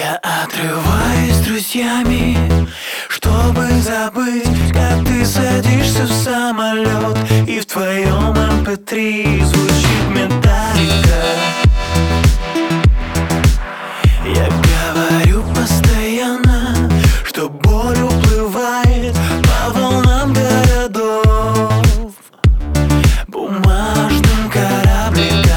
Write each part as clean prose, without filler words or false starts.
Я отрываюсь с друзьями, чтобы забыть, как ты садишься в самолет, и в твоем MP3 звучит металлика. Я говорю постоянно, что боль уплывает по волнам городов, бумажным корабликам.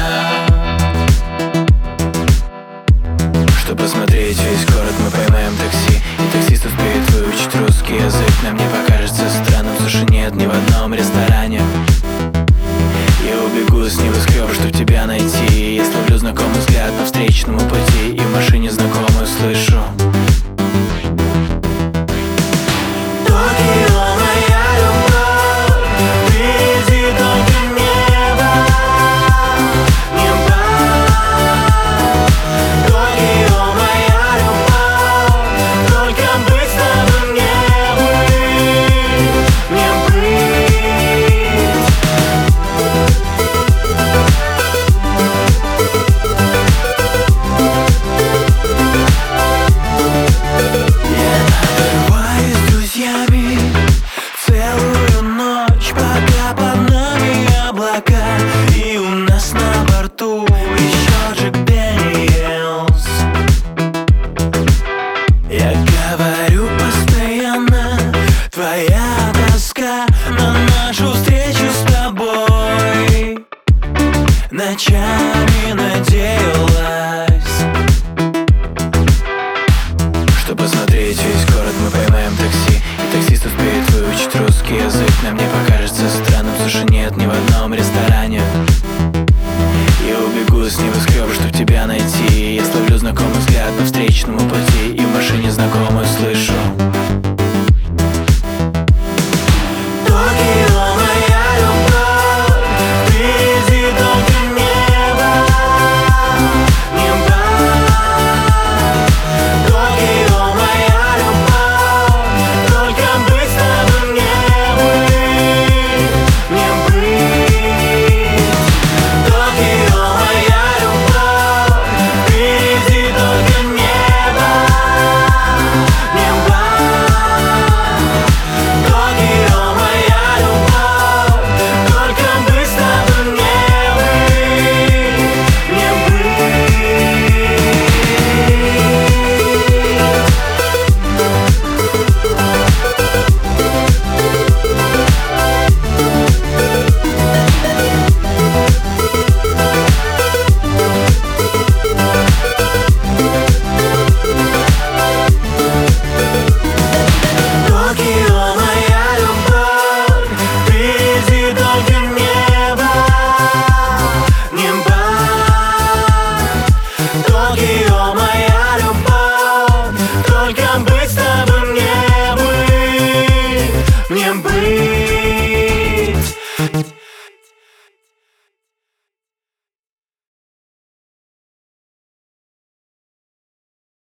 Чтобы посмотреть весь город, мы поймаем такси, и таксист успеет выучить русский язык. Нам не покажется странным, суши нет ни в одном ресторане. Я убегу с небоскреба, чтоб тебя найти. Я словлю знакомый взгляд по встречному пути, и в машине знакомую слышу: Токио, моя любовь, впереди только небо, небо. Токио, моя любовь, только быть с тобой не быть, не быть. Я отрываюсь с друзьями целую ночь, пока под нами облака, и у нас на борту еще Джек Дэниелс. Я говорю постоянно, твоя тоска на нашу встречу с тобой ночами надеялась. Чтобы посмотреть весь город, мы поймаем такси, и таксист успеет выучить русский язык. Нам не покажется странным,